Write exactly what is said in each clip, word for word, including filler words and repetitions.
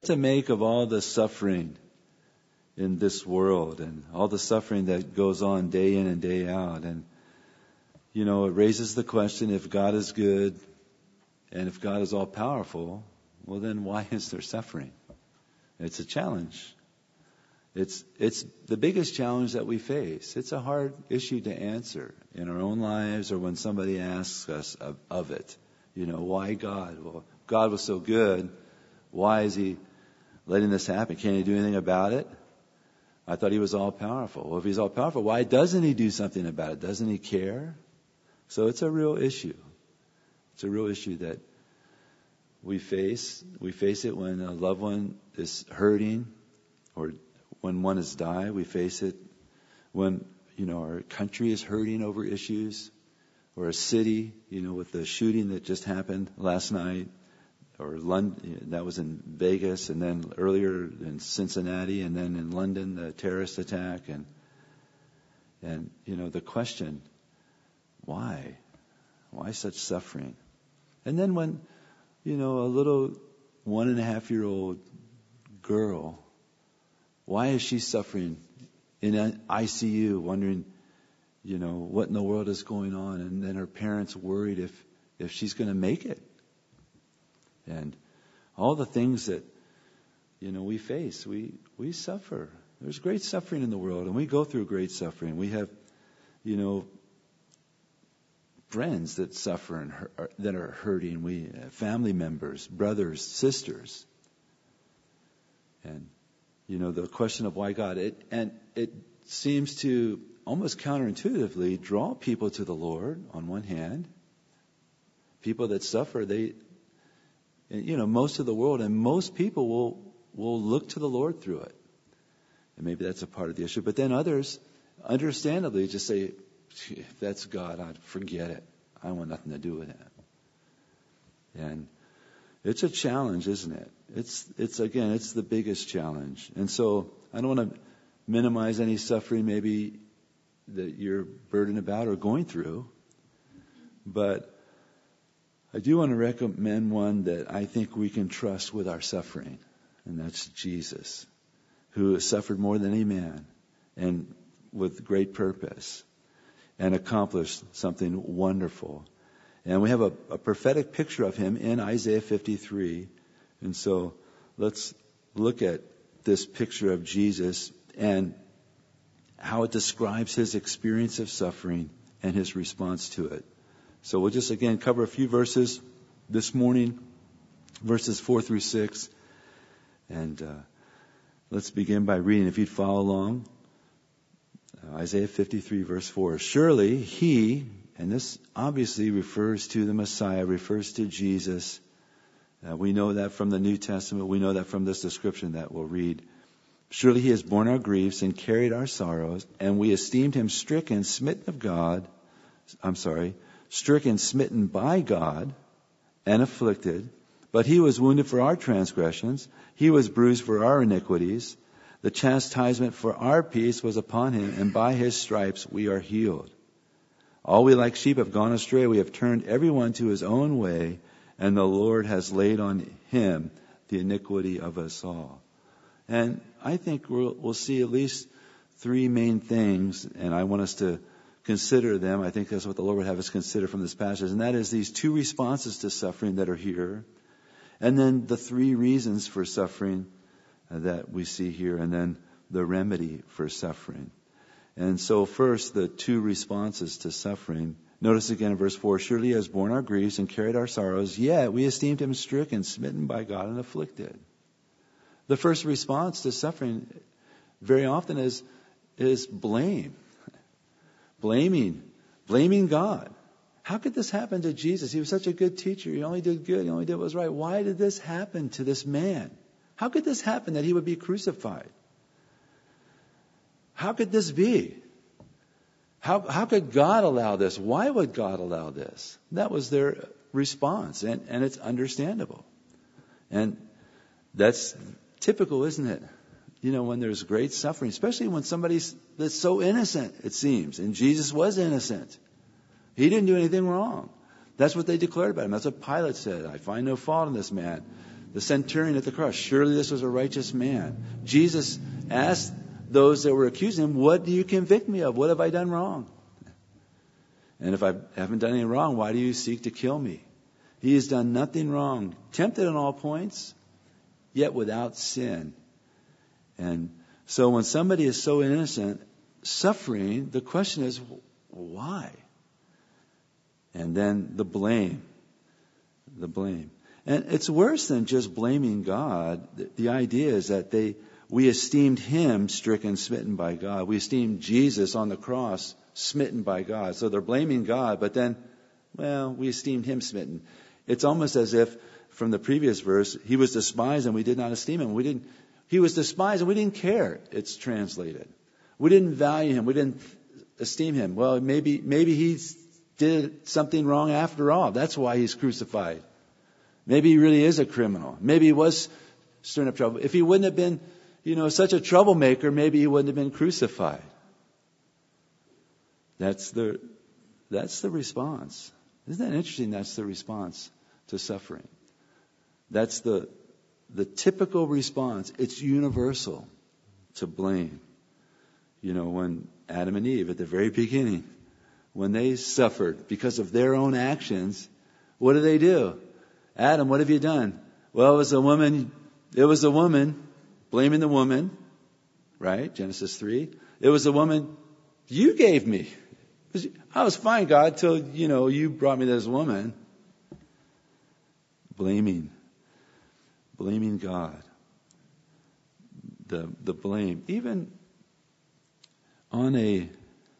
to make of all the suffering in this world and all the suffering that goes on day in and day out? And, you know, it raises the question, if God is good and if God is all powerful, well, then why is there suffering? It's a challenge. It's it's the biggest challenge that we face. It's a hard issue to answer in our own lives or when somebody asks us of, of it. You know, why God? Well, God was so good. Why is he letting this happen? Can't he do anything about it? I thought he was all powerful. Well, if he's all powerful, why doesn't he do something about it? Doesn't he care? So it's a real issue. It's a real issue that we face. We face it when a loved one is hurting or when one has died. We face it when, you know, our country is hurting over issues, or a city, you know, with the shooting that just happened last night, or London, that was in Vegas, and then earlier in Cincinnati, and then in London, the terrorist attack, and and you know, the question, why? Why such suffering? And then when, you know, a little one and a half year old girl, why is she suffering in an I C U, wondering, you know, what in the world is going on? And then her parents worried if, if she's going to make it. And all the things that, you know, we face, we, we suffer. There's great suffering in the world, and we go through great suffering. We have, you know, friends that suffer and hurt, that are hurting. We family members, brothers, sisters. And, you know, the question of why God, it, and it seems to almost counterintuitively draw people to the Lord on one hand. People that suffer, they, you know, most of the world and most people will, will look to the Lord through it. And maybe that's a part of the issue. But then others, understandably, just say, if that's God, I'd forget it. I want nothing to do with it. And it's a challenge, isn't it? It's, it's again, it's the biggest challenge. And so I don't want to minimize any suffering maybe that you're burdened about or going through. But I do want to recommend one that I think we can trust with our suffering. And that's Jesus, who has suffered more than any man and with great purpose and accomplished something wonderful. And we have a, a prophetic picture of him in Isaiah fifty-three. And so let's look at this picture of Jesus and how it describes his experience of suffering and his response to it. So we'll just again cover a few verses this morning, verses four through six. And uh, let's begin by reading. If you'd follow along, uh, Isaiah fifty-three, verse four. Surely he, and this obviously refers to the Messiah, refers to Jesus. Uh, we know that from the New Testament. We know that from this description that we'll read. Surely he has borne our griefs and carried our sorrows, and we esteemed him stricken, smitten of God. I'm sorry, stricken, smitten by God, and afflicted. But he was wounded for our transgressions. He was bruised for our iniquities. The chastisement for our peace was upon him, and by his stripes we are healed. All we like sheep have gone astray. We have turned everyone to his own way, and the Lord has laid on him the iniquity of us all. And I think we'll, we'll see at least three main things, and I want us to consider them. I think that's what the Lord would have us consider from this passage, and that is these two responses to suffering that are here, and then the three reasons for suffering that we see here, and then the remedy for suffering. And so first, the two responses to suffering. Notice again in verse four, surely he has borne our griefs and carried our sorrows, yet we esteemed him stricken, smitten by God, and afflicted. The first response to suffering very often is, is blame. Blaming. Blaming God. How could this happen to Jesus? He was such a good teacher. He only did good. He only did what was right. Why did this happen to this man? How could this happen that he would be crucified? How could this be? How, how could God allow this? Why would God allow this? That was their response, and, and it's understandable. And that's typical, isn't it? You know, when there's great suffering, especially when somebody's that's so innocent, it seems. And Jesus was innocent. He didn't do anything wrong. That's what they declared about him. That's what Pilate said. I find no fault in this man. The centurion at the cross, surely this was a righteous man. Jesus asked those that were accusing him, what do you convict me of? What have I done wrong? And if I haven't done anything wrong, why do you seek to kill me? He has done nothing wrong, tempted in all points, yet without sin. And so when somebody is so innocent, suffering, the question is, why? And then the blame. The blame. And it's worse than just blaming God. The, the idea is that they we esteemed him stricken, smitten by God. We esteemed Jesus on the cross, smitten by God. So they're blaming God, but then, well, we esteemed him smitten. It's almost as if, from the previous verse, he was despised and we did not esteem him. We didn't. He was despised and we didn't care, it's translated. We didn't value him. We didn't esteem him. Well, maybe maybe he did something wrong after all. That's why he's crucified. Maybe he really is a criminal. Maybe he was stirring up trouble. If he wouldn't have been, you know, such a troublemaker, maybe he wouldn't have been crucified. That's the that's the response. Isn't that interesting? That's the response to suffering. That's the the typical response. It's universal to blame. You know, when Adam and Eve at the very beginning, when they suffered because of their own actions, what do they do? Adam, what have you done? Well, it was a woman, it was a woman, blaming the woman, right? Genesis three. It was a woman you gave me. I was fine, God, till, you know, you brought me this woman. Blaming. Blaming God. The, the blame. Even on a,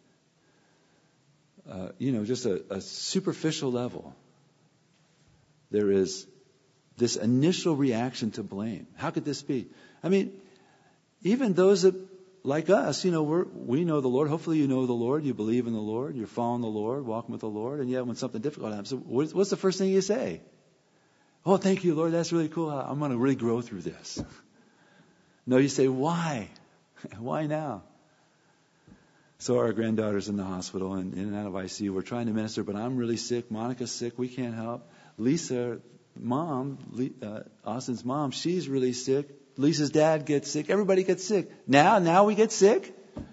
uh, you know, just a, a superficial level, there is this initial reaction to blame. How could this be? I mean, even those that, like us, you know, we're, we know the Lord. Hopefully you know the Lord. You believe in the Lord. You're following the Lord, walking with the Lord. And yet when something difficult happens, what's, what's the first thing you say? Oh, thank you, Lord. That's really cool. I'm going to really grow through this. No, you say, why? Why now? So our granddaughter's in the hospital and in and out of I C U. We're trying to minister, but I'm really sick. Monica's sick. We can't help. Lisa, mom, uh, Austin's mom, she's really sick. Lisa's dad gets sick. Everybody gets sick. Now, now we get sick?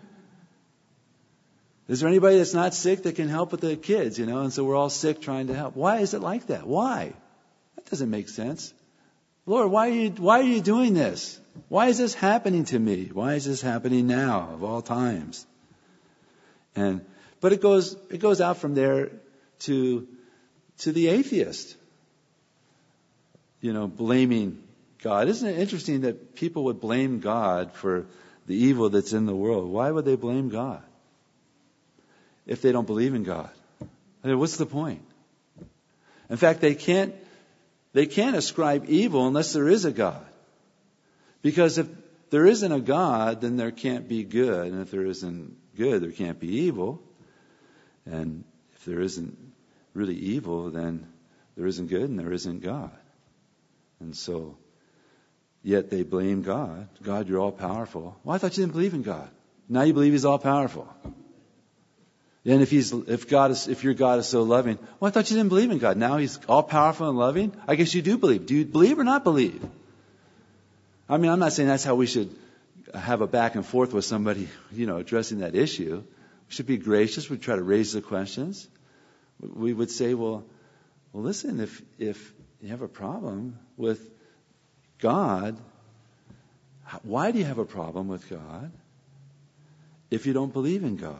Is there anybody that's not sick that can help with the kids, you know? And so we're all sick trying to help. Why is it like that? Why? That doesn't make sense. Lord, why are you, why are you doing this? Why is this happening to me? Why is this happening now of all times? And, but it goes, it goes out from there to, to the atheist. You know, blaming God. Isn't it interesting that people would blame God for the evil that's in the world? Why would they blame God if they don't believe in God? I mean, what's the point? In fact, they can't they can't ascribe evil unless there is a God. Because if there isn't a God, then there can't be good. And if there isn't good, there can't be evil. And if there isn't really evil, then there isn't good and there isn't God. And so, yet they blame God. God, you're all powerful. Well, I thought you didn't believe in God. Now you believe He's all powerful. And if He's, if God is, if your God is so loving, well, I thought you didn't believe in God. Now He's all powerful and loving. I guess you do believe. Do you believe or not believe? I mean, I'm not saying that's how we should have a back and forth with somebody, you know, addressing that issue. We should be gracious. We try to raise the questions. We would say, well, well, listen, if if you have a problem with God, why do you have a problem with God if you don't believe in God?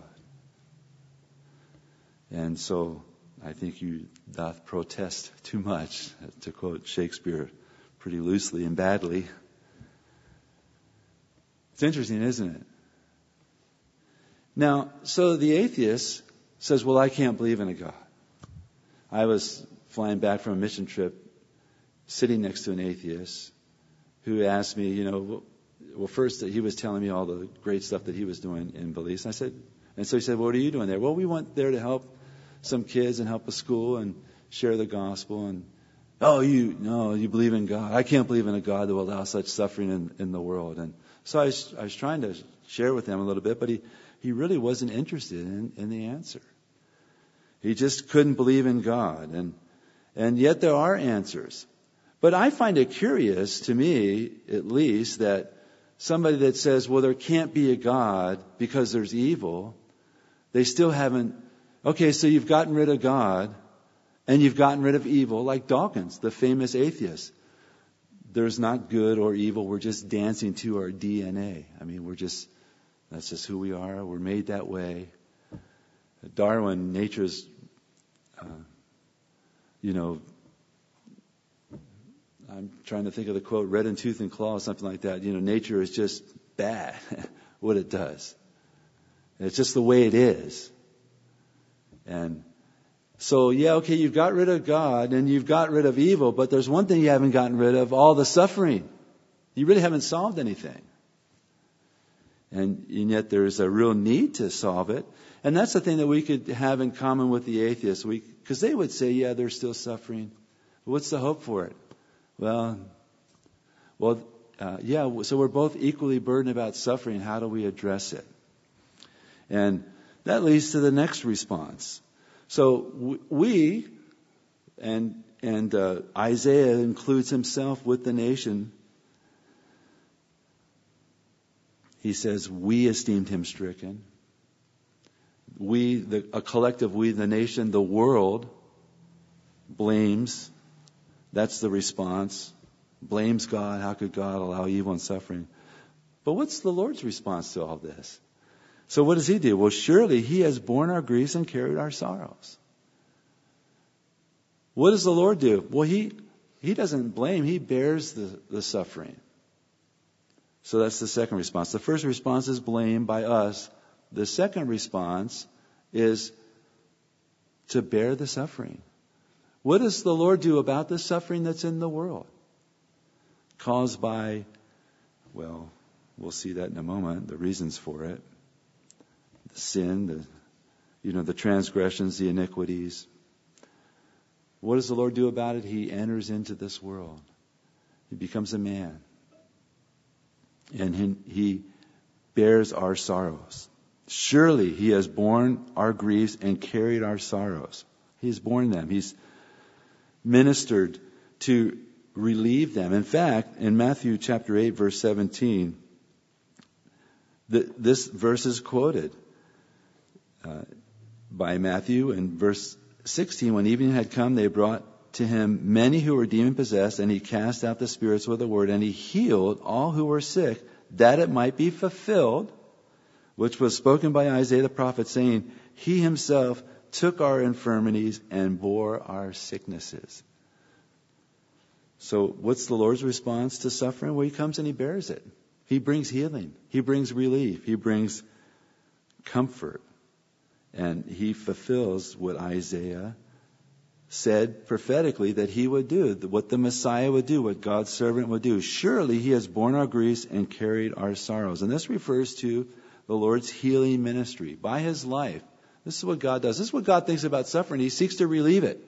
And so I think you doth protest too much, to quote Shakespeare pretty loosely and badly. It's interesting, isn't it? Now, so the atheist says, well, I can't believe in a God. I was flying back from a mission trip, sitting next to an atheist who asked me, you know, well, first he was telling me all the great stuff that he was doing in Belize. And I said, and so he said, well, what are you doing there? Well, we went there to help some kids and help a school and share the gospel. And, oh, you, no, you believe in God. I can't believe in a God that will allow such suffering in, in the world. And so I was, I was trying to share with him a little bit, but he, he really wasn't interested in, in the answer. He just couldn't believe in God. And, and yet there are answers. But I find it curious, to me at least, that somebody that says, well, there can't be a God because there's evil, they still haven't, okay, so you've gotten rid of God and you've gotten rid of evil, like Dawkins, the famous atheist. There's not good or evil, we're just dancing to our D N A. I mean, we're just, that's just who we are, we're made that way. Darwin, nature's, uh, you know, I'm trying to think of the quote, red in tooth and claw, something like that. You know, nature is just bad, what it does. It's just the way it is. And so, yeah, okay, you've got rid of God and you've got rid of evil, but there's one thing you haven't gotten rid of, all the suffering. You really haven't solved anything. And, and yet there's a real need to solve it. And that's the thing that we could have in common with the atheists. We, because they would say, yeah, they're still suffering. What's the hope for it? Well, well, uh, yeah, so we're both equally burdened about suffering. How do we address it? And that leads to the next response. So we, and and uh, Isaiah includes himself with the nation. He says, we esteemed him stricken. We, the, a collective we, the nation, the world, blames. That's the response. Blames God. How could God allow evil and suffering? But what's the Lord's response to all this? So what does he do? Well, surely he has borne our griefs and carried our sorrows. What does the Lord do? Well, he, he doesn't blame. He bears the, the suffering. So that's the second response. The first response is blame by us. The second response is to bear the suffering. What does the Lord do about the suffering that's in the world? Caused by, well, we'll see that in a moment, the reasons for it. The sin, the, you know, the transgressions, the iniquities. What does the Lord do about it? He enters into this world. He becomes a man. And he, he bears our sorrows. Surely he has borne our griefs and carried our sorrows. He has borne them. He's ministered to relieve them. In fact, in Matthew chapter eight, verse seventeen, the, this verse is quoted uh, by Matthew in verse sixteen. When evening had come, they brought to him many who were demon-possessed, and he cast out the spirits with a word, and he healed all who were sick, that it might be fulfilled, which was spoken by Isaiah the prophet, saying, he himself took our infirmities and bore our sicknesses. So what's the Lord's response to suffering? Well, he comes and he bears it. He brings healing. He brings relief. He brings comfort. And he fulfills what Isaiah said prophetically that he would do, what the Messiah would do, what God's servant would do. Surely he has borne our griefs and carried our sorrows. And this refers to the Lord's healing ministry. By his life, this is what God does. This is what God thinks about suffering. He seeks to relieve it.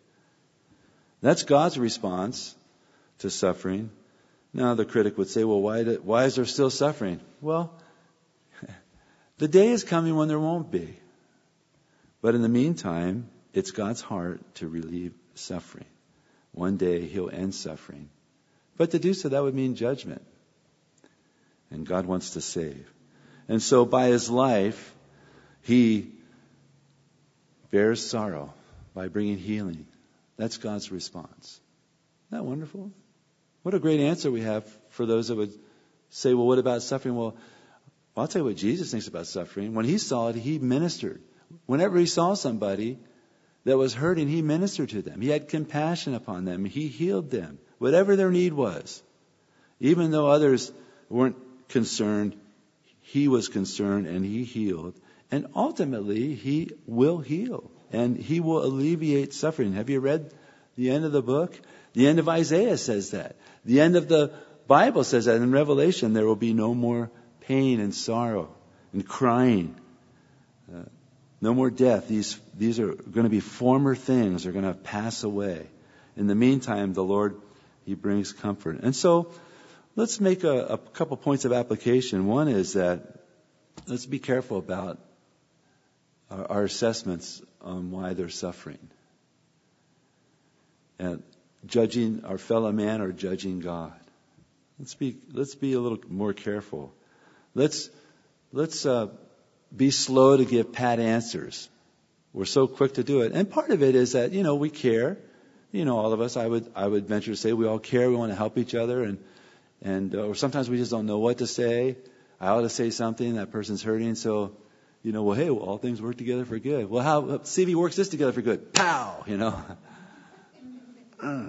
That's God's response to suffering. Now the critic would say, well, why, do, why is there still suffering? Well, the day is coming when there won't be. But in the meantime, it's God's heart to relieve suffering. One day he'll end suffering. But to do so, that would mean judgment. And God wants to save. And so by his life, he bears sorrow by bringing healing. That's God's response. Isn't that wonderful? What a great answer we have for those that would say, well, what about suffering? Well, I'll tell you what Jesus thinks about suffering. When he saw it, he ministered. Whenever he saw somebody that was hurting, he ministered to them. He had compassion upon them. He healed them, whatever their need was. Even though others weren't concerned, he was concerned and he healed. And ultimately, he will heal and he will alleviate suffering. Have you read the end of the book? The end of Isaiah says that. The end of the Bible says that. In Revelation, there will be no more pain and sorrow and crying. Uh, no more death. These, these are going to be former things. They're going to pass away. In the meantime, the Lord, he brings comfort. And so, let's make a, a couple points of application. One is that let's be careful about our, our assessments on why they're suffering. And judging our fellow man or judging God. Let's be let's be a little more careful. Let's let's uh, be slow to give pat answers. We're so quick to do it, and part of it is that you know we care. You know, all of us. I would I would venture to say we all care. We want to help each other, and and uh, or sometimes we just don't know what to say. I ought to say something. That person's hurting, so you know. Well, hey, well, all things work together for good. Well, how see if he works this together for good? Pow! You know. uh.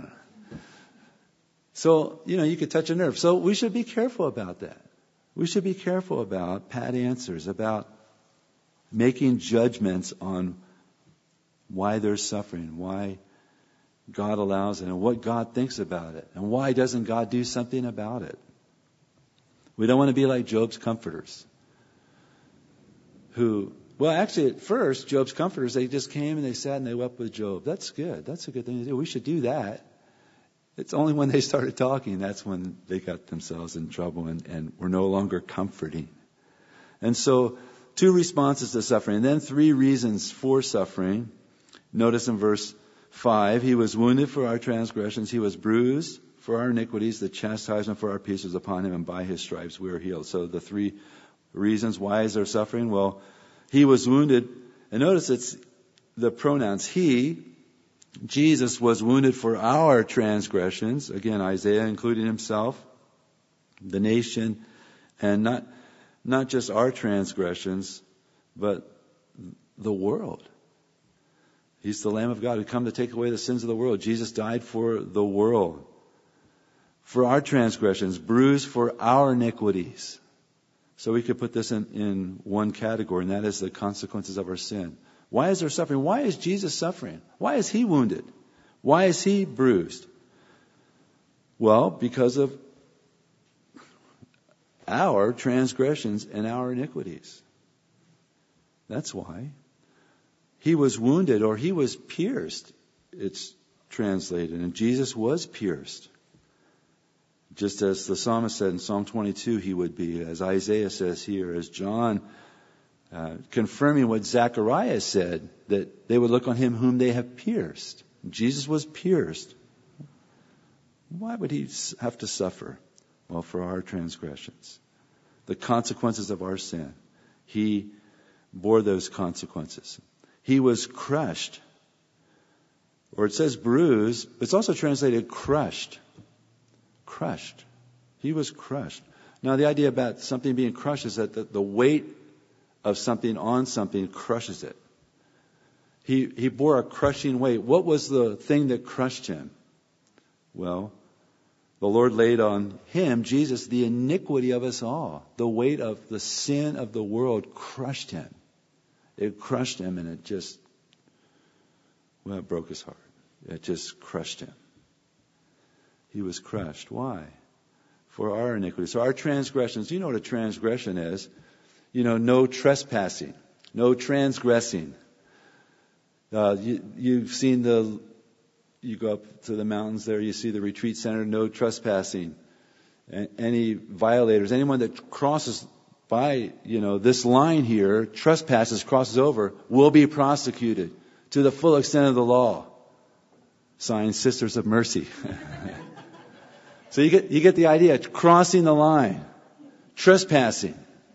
So, you know, you could touch a nerve. So we should be careful about that. We should be careful about pat answers, about making judgments on why there's suffering, why God allows it, and what God thinks about it, and why doesn't God do something about it. We don't want to be like Job's comforters, who, well, actually at first, Job's comforters, they just came and they sat and they wept with Job. That's good. That's a good thing to do. We should do that. It's only when they started talking, that's when they got themselves in trouble and, and were no longer comforting. And so, two responses to suffering, and then three reasons for suffering. Notice in verse five, he was wounded for our transgressions, he was bruised for our iniquities, the chastisement for our peace was upon him, and by his stripes we are healed. So the three reasons, why is there suffering? Well, he was wounded, and notice it's the pronouns he. Jesus was wounded for our transgressions. Again, Isaiah including himself, the nation, and not not just our transgressions, but the world. He's the Lamb of God who come to take away the sins of the world. Jesus died for the world, for our transgressions, bruised for our iniquities. So we could put this in, in one category, and that is the consequences of our sin. Why is there suffering? Why is Jesus suffering? Why is he wounded? Why is he bruised? Well, because of our transgressions and our iniquities. That's why. He was wounded, or he was pierced, it's translated. And Jesus was pierced. Just as the psalmist said in Psalm twenty-two he would be, as Isaiah says here, as John Uh, confirming what Zechariah said, that they would look on him whom they have pierced. Jesus was pierced. Why would he have to suffer? Well, for our transgressions. The consequences of our sin. He bore those consequences. He was crushed. Or it says bruised, but it's also translated crushed. Crushed. He was crushed. Now, the idea about something being crushed is that the, the weight of something on something crushes it. He he bore a crushing weight. What was the thing that crushed him? Well, the Lord laid on him, Jesus, the iniquity of us all. The weight of the sin of the world crushed him. It crushed him, and it just, well, it broke his heart. It just crushed him. He was crushed. Why? For our iniquity. So our transgressions, you know what a transgression is. You know, no trespassing, no transgressing. Uh, you, you've seen the, you go up to the mountains there, you see the retreat center, no trespassing. Any violators, anyone that crosses by, you know, this line here, trespasses, crosses over, will be prosecuted to the full extent of the law. Signed, Sisters of Mercy. So you get, you get the idea, crossing the line, trespassing.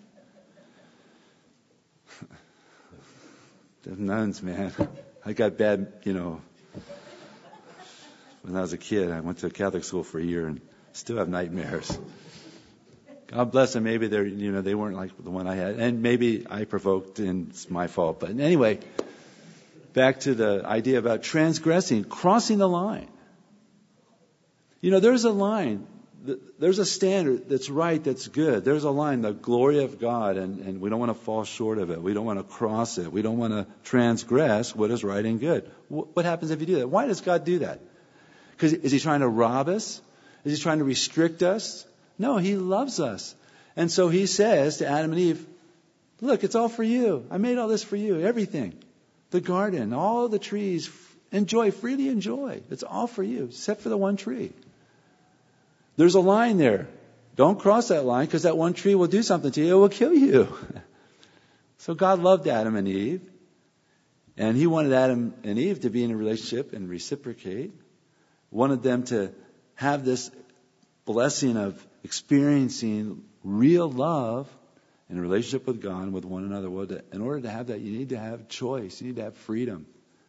The nuns, man. I got bad, you know, when I was a kid. I went to Catholic school for a year and still have nightmares. God bless them. Maybe they're, you know, they weren't like the one I had. And maybe I provoked and it's my fault. But anyway, back to the idea about transgressing, crossing the line. You know, there's a line. There's a standard that's right, that's good. There's a line, the glory of God, and, and we don't want to fall short of it. We don't want to cross it. We don't want to transgress what is right and good. What happens if you do that? Why does God do that? Because is he trying to rob us? Is he trying to restrict us? No, he loves us. And so he says to Adam and Eve, look, it's all for you. I made all this for you, everything. The garden, all the trees, enjoy, freely enjoy. It's all for you, except for the one tree. There's a line there. Don't cross that line because that one tree will do something to you. It will kill you. So God loved Adam and Eve. And he wanted Adam and Eve to be in a relationship and reciprocate. wanted them to have this blessing of experiencing real love in a relationship with God and with one another. Well, to, in order to have that, you need to have choice. You need to have freedom.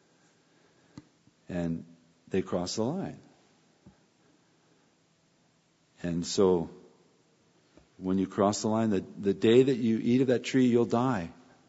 And they crossed the line. And so, when you cross the line, the, the day that you eat of that tree, you'll die.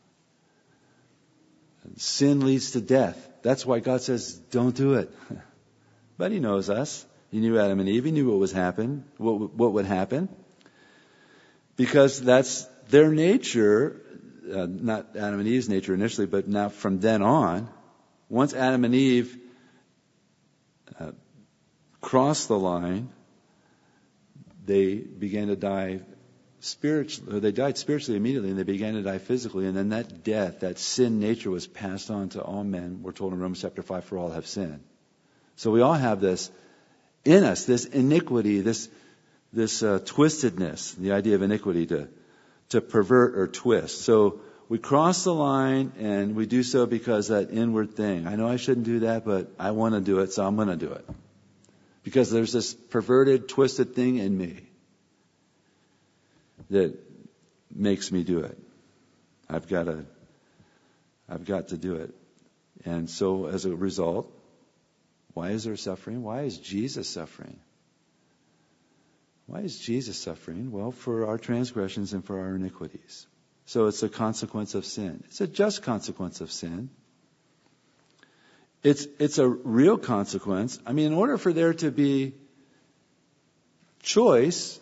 Sin leads to death. That's why God says, don't do it. But He knows us. He knew Adam and Eve. He knew what was happen, what, what would happen. Because that's their nature, uh, not Adam and Eve's nature initially, but now from then on, once Adam and Eve uh, crossed the line, they began to die spiritually. They died spiritually immediately, and they began to die physically. And then that death, that sin nature, was passed on to all men. We're told in Romans chapter five, for all have sinned. So we all have this in us, this iniquity, this this uh, twistedness, the idea of iniquity, to to pervert or twist. So we cross the line, and we do so because that inward thing. I know I shouldn't do that, but I want to do it, so I'm going to do it. Because there's this perverted, twisted thing in me that makes me do it. I've got to, I've got to do it. And so as a result, why is there suffering? Why is Jesus suffering? Why is Jesus suffering? Well, for our transgressions and for our iniquities. So it's a consequence of sin. It's a just consequence of sin. It's it's a real consequence. I mean, in order for there to be choice,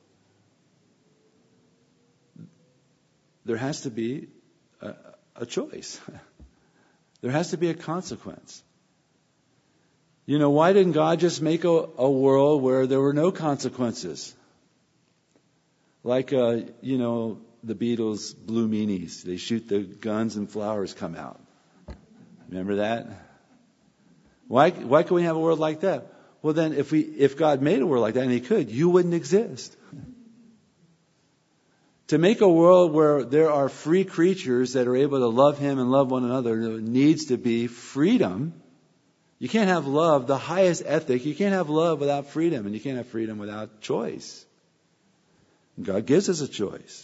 there has to be a, a choice. There has to be a consequence. You know, why didn't God just make a, a world where there were no consequences? Like, uh, you know, the Beatles' Blue Meanies. They shoot the guns and flowers come out. Remember that? Why, why can we have a world like that? Well, then, if we, if God made a world like that, and He could, you wouldn't exist. To make a world where there are free creatures that are able to love Him and love one another, there needs to be freedom. You can't have love, the highest ethic. You can't have love without freedom, and you can't have freedom without choice. God gives us a choice.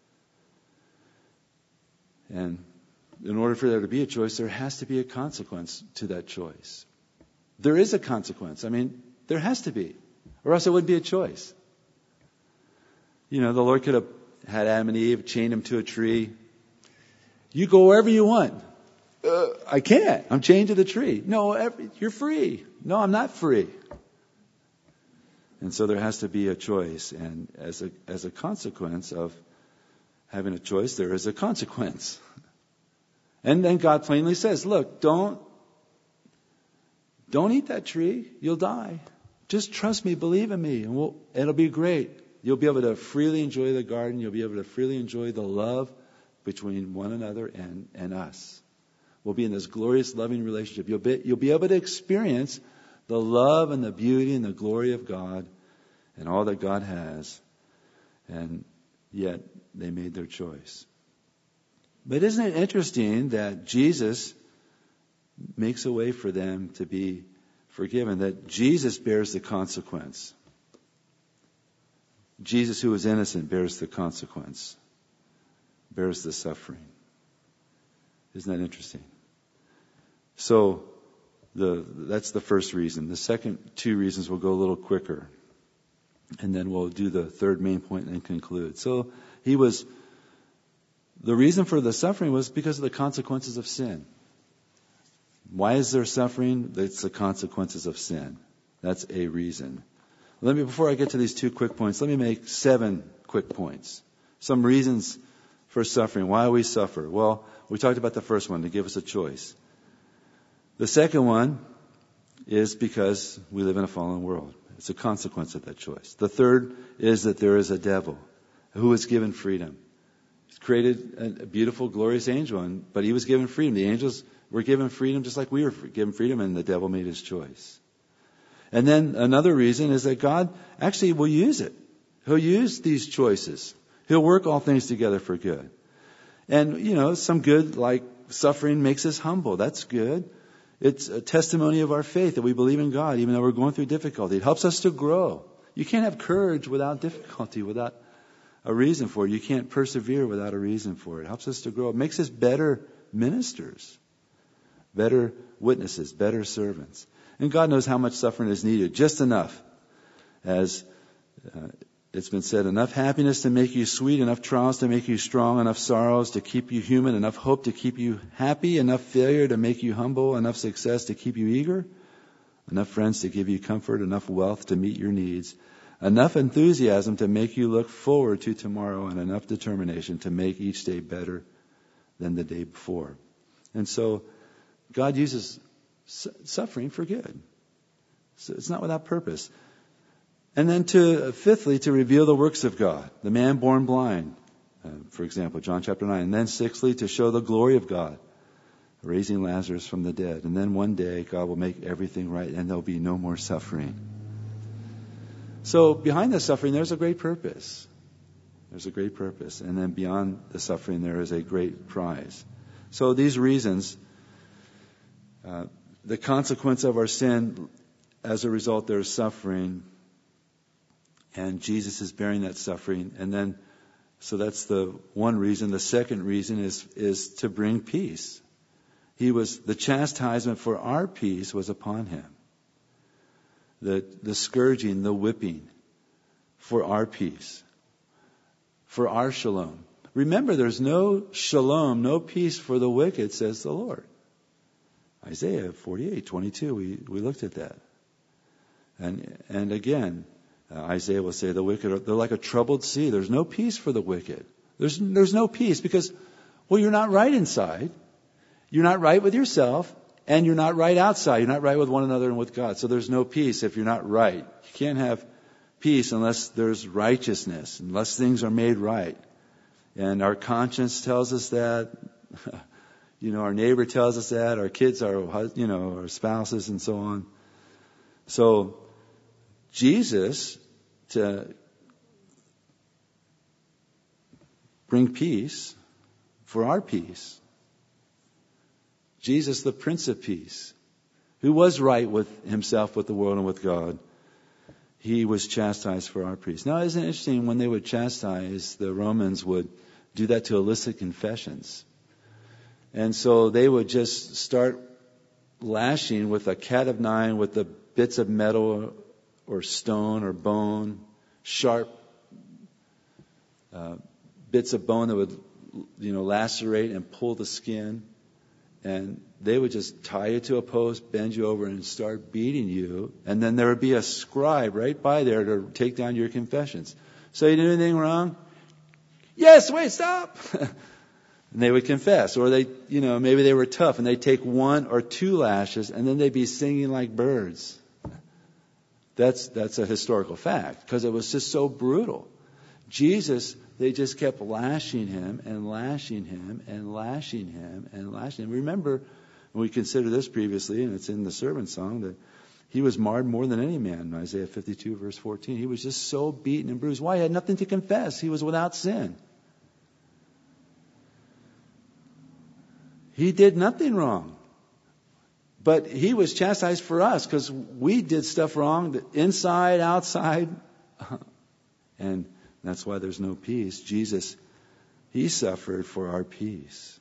And in order for there to be a choice, there has to be a consequence to that choice. There is a consequence. I mean, there has to be. Or else it wouldn't be a choice. You know, the Lord could have had Adam and Eve, chained them to a tree. You go wherever you want. Uh, I can't. I'm chained to the tree. No, every, you're free. No, I'm not free. And so there has to be a choice. And as a, as a consequence of having a choice, there is a consequence. And then God plainly says, look, don't, don't eat that tree. You'll die. Just trust me, believe in me, and we'll, it'll be great. You'll be able to freely enjoy the garden. You'll be able to freely enjoy the love between one another and, and us. We'll be in this glorious, loving relationship. You'll be, you'll be able to experience the love and the beauty and the glory of God and all that God has. And yet, they made their choice. But isn't it interesting that Jesus makes a way for them to be forgiven, that Jesus bears the consequence? Jesus, who is innocent, bears the consequence, bears the suffering. Isn't that interesting? So, the that's the first reason. The second two reasons will go a little quicker. And then we'll do the third main point and conclude. So, he was, the reason for the suffering was because of the consequences of sin. Why is there suffering? It's the consequences of sin. That's a reason. Let me, before I get to these two quick points, let me make seven quick points. Some reasons for suffering. Why we suffer? Well, we talked about the first one, to give us a choice. The second one is because we live in a fallen world. It's a consequence of that choice. The third is that there is a devil who was given freedom. He's created a beautiful, glorious angel, and, but he was given freedom. The angels were given freedom just like we were given freedom, and the devil made his choice. And then another reason is that God actually will use it. He'll use these choices. He'll work all things together for good. And, you know, some good, like suffering, makes us humble. That's good. It's a testimony of our faith that we believe in God, even though we're going through difficulty. It helps us to grow. You can't have courage without difficulty, without a reason for it. You can't persevere without a reason for it. It helps us to grow. It makes us better ministers, better witnesses, better servants. And God knows how much suffering is needed, just enough. As uh, it's been said, enough happiness to make you sweet, enough trials to make you strong, enough sorrows to keep you human, enough hope to keep you happy, enough failure to make you humble, enough success to keep you eager, enough friends to give you comfort, enough wealth to meet your needs, enough enthusiasm to make you look forward to tomorrow, and enough determination to make each day better than the day before. And so God uses su- suffering for good. So it's not without purpose. And then to, fifthly, to reveal the works of God. The man born blind, uh, for example, John chapter nine. And then sixthly, to show the glory of God, raising Lazarus from the dead. And then one day, God will make everything right and there'll be no more suffering. So behind the suffering, there's a great purpose. There's a great purpose. And then beyond the suffering, there is a great prize. So these reasons, uh, the consequence of our sin, as a result, there's suffering. And Jesus is bearing that suffering. And then, so that's the one reason. The second reason is, is to bring peace. He was, the chastisement for our peace was upon him. The, the scourging, the whipping for our peace, for our shalom. Remember, there's no shalom, no peace for the wicked, says the Lord. Isaiah forty-eight twenty-two, we, we looked at that. And, and again, Uh, Isaiah will say the wicked are, they're like a troubled sea. There's no peace for the wicked. There's, there's no peace because, well, you're not right inside. You're not right with yourself and you're not right outside. You're not right with one another and with God. So there's no peace if you're not right. You can't have peace unless there's righteousness, unless things are made right. And our conscience tells us that. You know, our neighbor tells us that. Our kids, our, you know, our spouses and so on. So Jesus, to bring peace for our peace. Jesus, the Prince of Peace, who was right with himself, with the world, and with God, he was chastised for our peace. Now, isn't it interesting, when they would chastise, the Romans would do that to elicit confessions. And so they would just start lashing with a cat of nine, with the bits of metal or stone or bone, sharp uh, bits of bone that would, you know, lacerate and pull the skin. And they would just tie you to a post, bend you over, and start beating you. And then there would be a scribe right by there to take down your confessions. So you did anything wrong? Yes, wait, stop. And they would confess. Or they, you know, maybe they were tough and they'd take one or two lashes and then they'd be singing like birds. That's that's a historical fact because it was just so brutal. Jesus, they just kept lashing him and lashing him and lashing him and lashing him. Remember, when we considered this previously, and it's in the servant song, that he was marred more than any man in Isaiah fifty-two, verse fourteen. He was just so beaten and bruised. Why? He had nothing to confess. He was without sin. He did nothing wrong. But he was chastised for us because we did stuff wrong, inside, outside. And that's why there's no peace. Jesus, he suffered for our peace.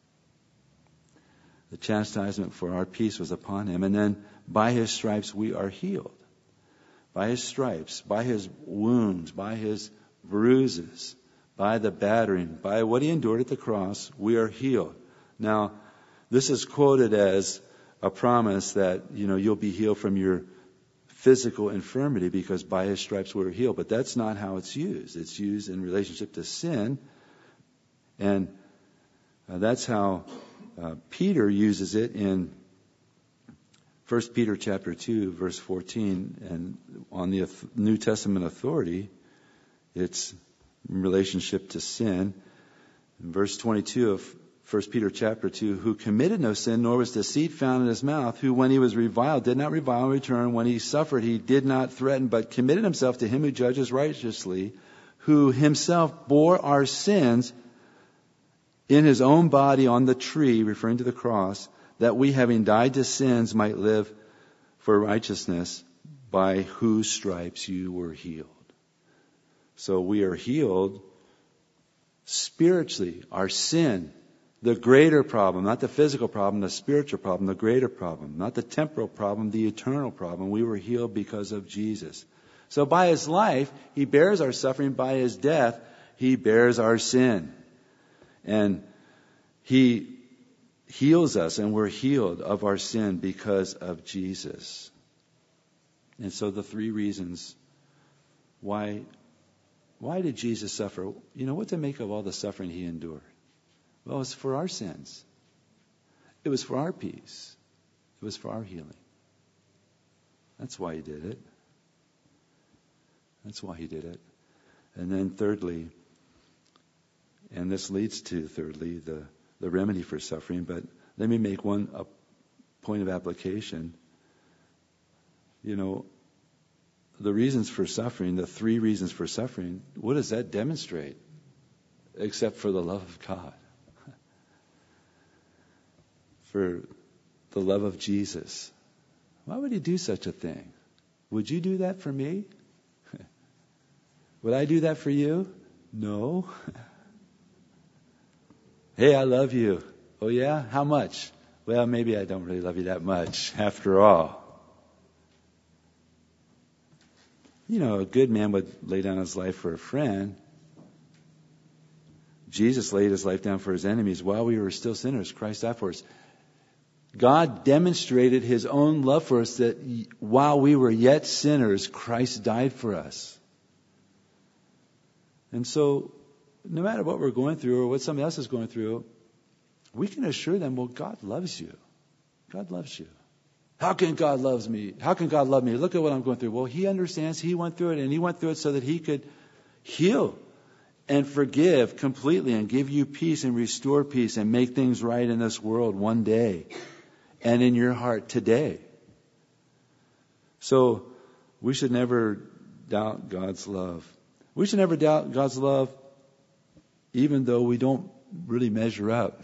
The chastisement for our peace was upon him. And then by his stripes we are healed. By his stripes, by his wounds, by his bruises, by the battering, by what he endured at the cross, we are healed. Now, this is quoted as a promise that, you know, you'll be healed from your physical infirmity because by his stripes we're healed. But that's not how it's used. It's used in relationship to sin. And uh, that's how uh, Peter uses it in First Peter chapter two, verse fourteen. And on the New Testament authority, it's in relationship to sin. In verse twenty-two of First Peter chapter two, who committed no sin, nor was deceit found in his mouth, who when he was reviled did not revile in return, when he suffered he did not threaten, but committed himself to him who judges righteously, who himself bore our sins in his own body on the tree, referring to the cross, that we, having died to sins, might live for righteousness, by whose stripes you were healed. So we are healed spiritually. Our sin, the greater problem, not the physical problem, the spiritual problem, the greater problem, not the temporal problem, the eternal problem. We were healed because of Jesus. So by His life, He bears our suffering. By His death, He bears our sin. And He heals us, and we're healed of our sin because of Jesus. And so the three reasons why why did Jesus suffer? You know, what to make of all the suffering He endured? Well, it was for our sins. It was for our peace. It was for our healing. That's why He did it. That's why He did it. And then thirdly, and this leads to thirdly, the, the remedy for suffering, but let me make one a point of application. You know, the reasons for suffering, the three reasons for suffering, what does that demonstrate? Except for the love of God. For the love of Jesus. Why would He do such a thing? Would you do that for me? Would I do that for you? No. Hey, I love you. Oh yeah? How much? Well, maybe I don't really love you that much after all. You know, a good man would lay down his life for a friend. Jesus laid His life down for His enemies. While we were still sinners, Christ died for us. God demonstrated His own love for us, that while we were yet sinners, Christ died for us. And so, no matter what we're going through or what somebody else is going through, we can assure them, well, God loves you. God loves you. How can God love me? How can God love me? Look at what I'm going through. Well, He understands. He went through it, and He went through it so that He could heal and forgive completely and give you peace and restore peace and make things right in this world one day and in your heart today. So we should never doubt God's love. We should never doubt God's love even though we don't really measure up.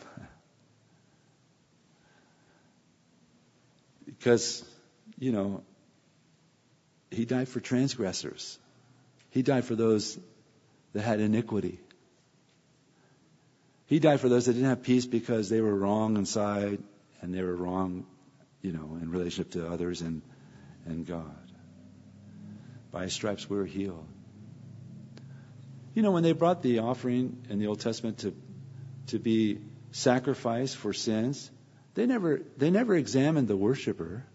Because, you know, He died for transgressors. He died for those that had iniquity. He died for those that didn't have peace because they were wrong inside and they were wrong, you know, in relationship to others and, and God. By His stripes we were healed. You know, when they brought the offering in the Old Testament to to be sacrificed for sins, they never they never examined the worshiper.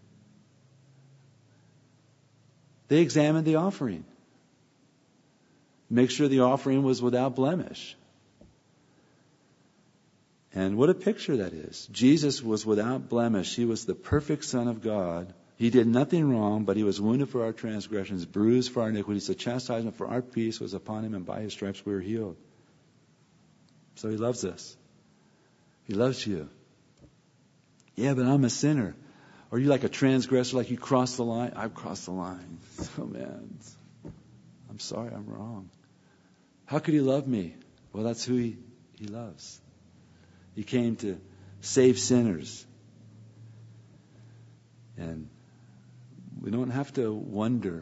They examined the offering. Make sure the offering was without blemish. And what a picture that is. Jesus was without blemish. He was the perfect Son of God. He did nothing wrong, but He was wounded for our transgressions, bruised for our iniquities. The chastisement for our peace was upon Him, and by His stripes we were healed. So He loves us. He loves you. Yeah, but I'm a sinner. Are you like a transgressor, like you crossed the line? I've crossed the line. Oh, man. I'm sorry, I'm wrong. How could He love me? Well, that's who He, he loves. He came to save sinners. And we don't have to wonder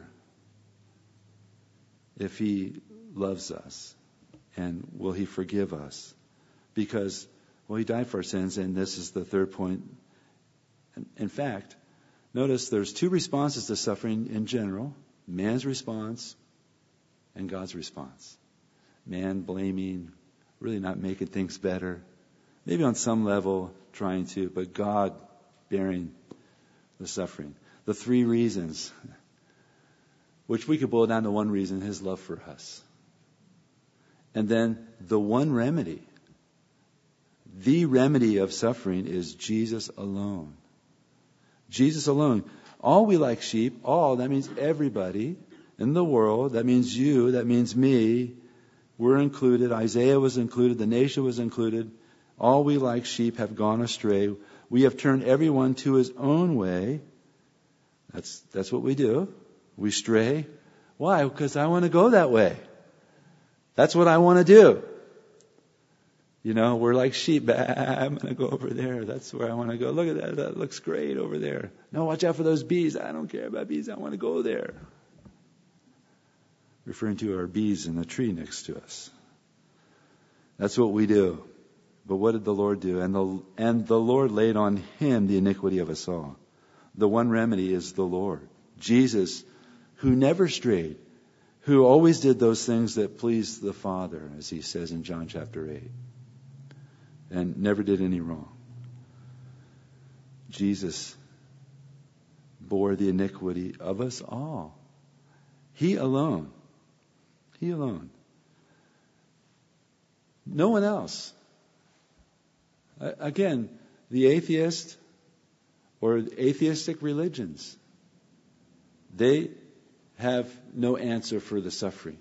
if He loves us and will He forgive us. Because, well, He died for our sins, and this is the third point. In fact, notice there's two responses to suffering in general. Man's response and God's response. Man blaming, really not making things better. Maybe on some level trying to, but God bearing the suffering. The three reasons, which we could boil down to one reason, His love for us. And then the one remedy. The remedy of suffering is Jesus alone. Jesus alone. All we like sheep, all, that means everybody in the world, that means you, that means me, we're included. Isaiah was included, the nation was included. All we like sheep have gone astray. We have turned everyone to his own way. That's that's what we do. We stray. Why? Because I want to go that way. That's what I want to do. You know, we're like sheep. I'm going to go over there. That's where I want to go. Look at that. That looks great over there. No, watch out for those bees. I don't care about bees. I want to go there. Referring to our bees in the tree next to us. That's what we do. But what did the Lord do? And the, and the Lord laid on him the iniquity of us all. The one remedy is the Lord. Jesus, who never strayed, who always did those things that pleased the Father, as he says in John chapter eight. And never did any wrong. Jesus bore the iniquity of us all. He alone. He alone. No one else. Again, the atheist or atheistic religions, they have no answer for the suffering.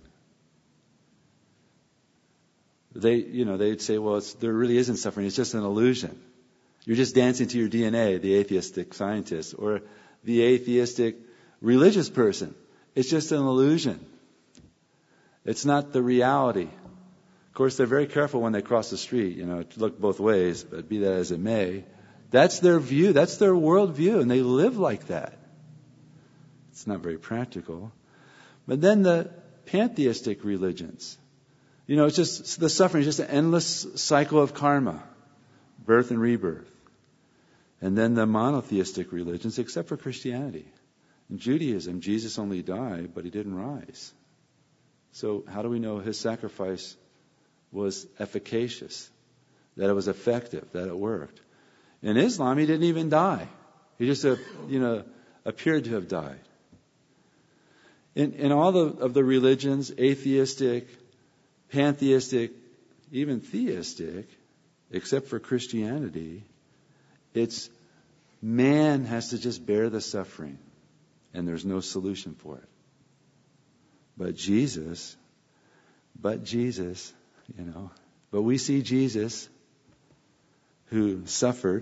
They, you know, they'd say, well, it's, there really isn't suffering. It's just an illusion. You're just dancing to your D N A, the atheistic scientist, or the atheistic religious person. It's just an illusion. It's not the reality. Of course, they're very careful when they cross the street, you know, to look both ways, but be that as it may. That's their view. That's their worldview, and they live like that. It's not very practical. But then the pantheistic religions. You know, it's just the suffering is just an endless cycle of karma, birth and rebirth. And then the monotheistic religions, except for Christianity. In Judaism, Jesus only died, but he didn't rise. So how do we know his sacrifice was efficacious, that it was effective, that it worked? In Islam, he didn't even die. He just, uh, you know, appeared to have died. In, in all the, of the religions, atheistic, pantheistic, even theistic, except for Christianity, it's man has to just bear the suffering, and there's no solution for it. But Jesus, but Jesus, you know, but we see Jesus who suffered,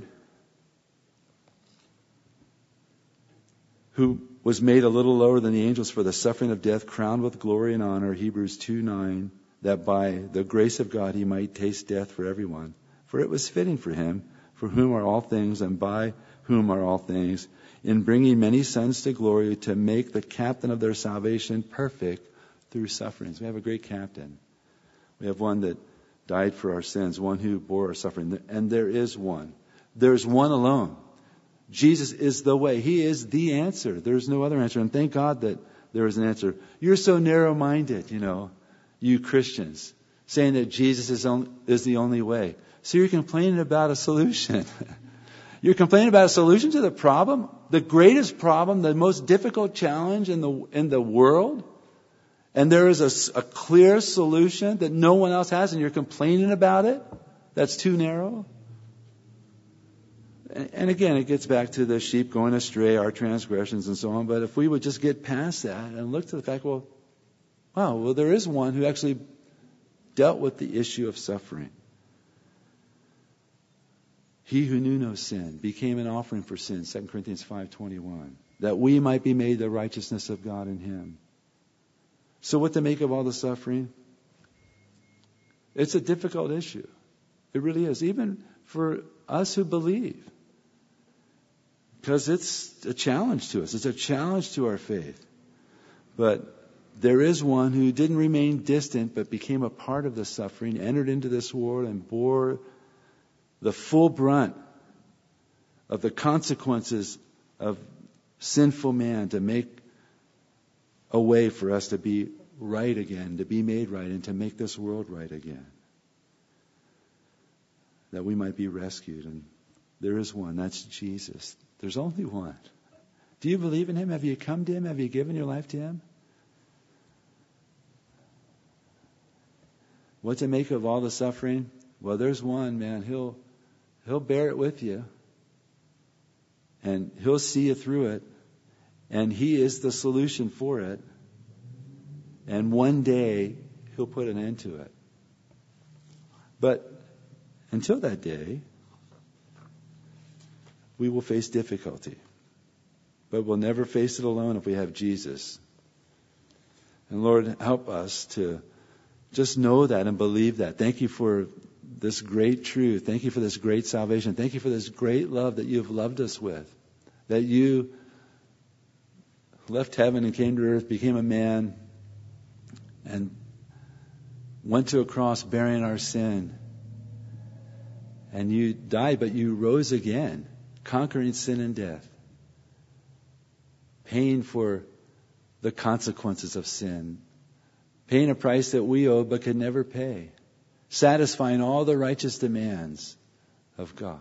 who was made a little lower than the angels for the suffering of death, crowned with glory and honor, Hebrews two nine, that by the grace of God he might taste death for everyone. For it was fitting for him, for whom are all things and by whom are all things, in bringing many sons to glory, to make the captain of their salvation perfect through sufferings. We have a great captain. We have one that died for our sins, one who bore our suffering. And there is one. There's one alone. Jesus is the way. He is the answer. There's no other answer. And thank God that there is an answer. You're so narrow-minded, you know, you Christians, saying that Jesus is, on, is the only way. So you're complaining about a solution. You're complaining about a solution to the problem, the greatest problem, the most difficult challenge in the in the world. And there is a, a clear solution that no one else has, and you're complaining about it? That's too narrow? And, and again, it gets back to the sheep going astray, our transgressions and so on. But if we would just get past that and look to the fact, well, wow, well, there is one who actually dealt with the issue of suffering. He who knew no sin became an offering for sin, Second Corinthians five twenty-one, that we might be made the righteousness of God in him. So what to make of all the suffering? It's a difficult issue. It really is, even for us who believe. Because it's a challenge to us. It's a challenge to our faith. But there is one who didn't remain distant, but became a part of the suffering, entered into this world and bore the full brunt of the consequences of sinful man to make a way for us to be right again, to be made right, and to make this world right again. That we might be rescued. And there is one, that's Jesus. There's only one. Do you believe in him? Have you come to him? Have you given your life to him? What to make of all the suffering? Well, there's one, man. He'll he'll bear it with you. And he'll see you through it. And he is the solution for it. And one day, he'll put an end to it. But until that day, we will face difficulty. But we'll never face it alone if we have Jesus. And Lord, help us to just know that and believe that. Thank you for this great truth. Thank you for this great salvation. Thank you for this great love that you have loved us with. That you left heaven and came to earth, became a man, and went to a cross bearing our sin. And you died, but you rose again, conquering sin and death, paying for the consequences of sin, paying a price that we owed but could never pay, satisfying all the righteous demands of God,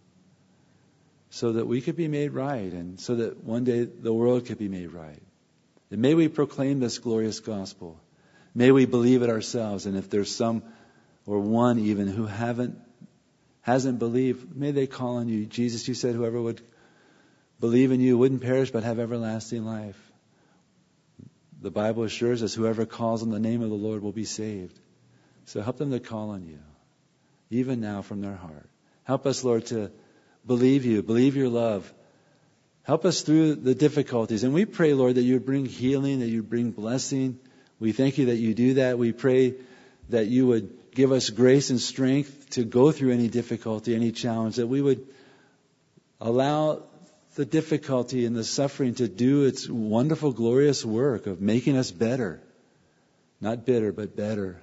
so that we could be made right, and so that one day the world could be made right. And may we proclaim this glorious gospel. May we believe it ourselves. And if there's some, or one even, who haven't hasn't believed, may they call on you. Jesus, you said whoever would believe in you wouldn't perish but have everlasting life. The Bible assures us whoever calls on the name of the Lord will be saved. So help them to call on you, even now from their heart. Help us, Lord, to believe you, believe your love. Help us through the difficulties. And we pray, Lord, that you would bring healing, that you would bring blessing. We thank you that you do that. We pray that you would give us grace and strength to go through any difficulty, any challenge, that we would allow the difficulty and the suffering to do its wonderful, glorious work of making us better. Not bitter, but better.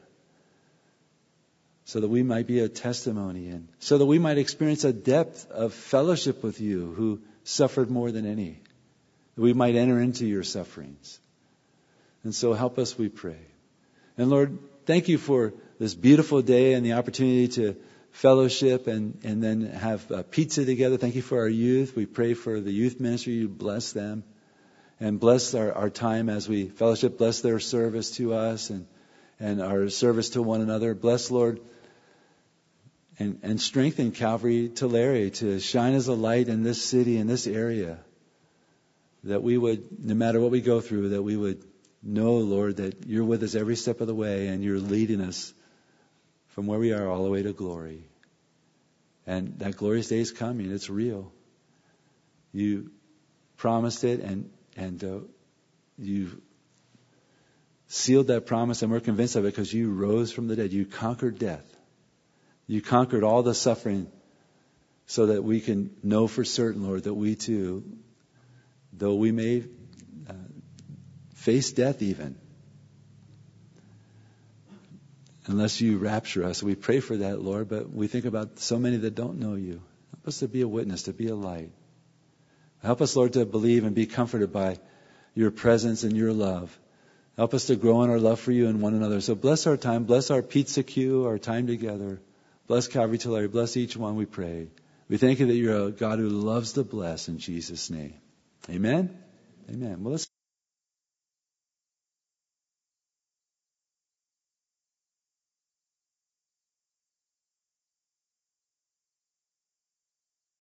So that we might be a testimony, and so that we might experience a depth of fellowship with you who suffered more than any. That we might enter into your sufferings. And so help us, we pray. And Lord, thank you for this beautiful day and the opportunity to fellowship and, and then have uh, pizza together. Thank you for our youth. We pray for the youth ministry. You bless them. And bless our, our time as we fellowship. Bless their service to us and, and our service to one another. Bless, Lord, and, and strengthen Calvary Tulare to shine as a light in this city, in this area. That we would, no matter what we go through, that we would know, Lord, that you're with us every step of the way and you're leading us from where we are all the way to glory. And that glorious day is coming. It's real. You promised it, and and uh, you sealed that promise, and we're convinced of it because you rose from the dead. You conquered death. You conquered all the suffering so that we can know for certain, Lord, that we too, though we may uh, face death even, unless you rapture us. We pray for that, Lord, but we think about so many that don't know you. Help us to be a witness, to be a light. Help us, Lord, to believe and be comforted by your presence and your love. Help us to grow in our love for you and one another. So bless our time. Bless our pizza queue, our time together. Bless Calvary Tulare. Bless each one, we pray. We thank you that you're a God who loves to bless, in Jesus' name. Amen? Amen. Well, let's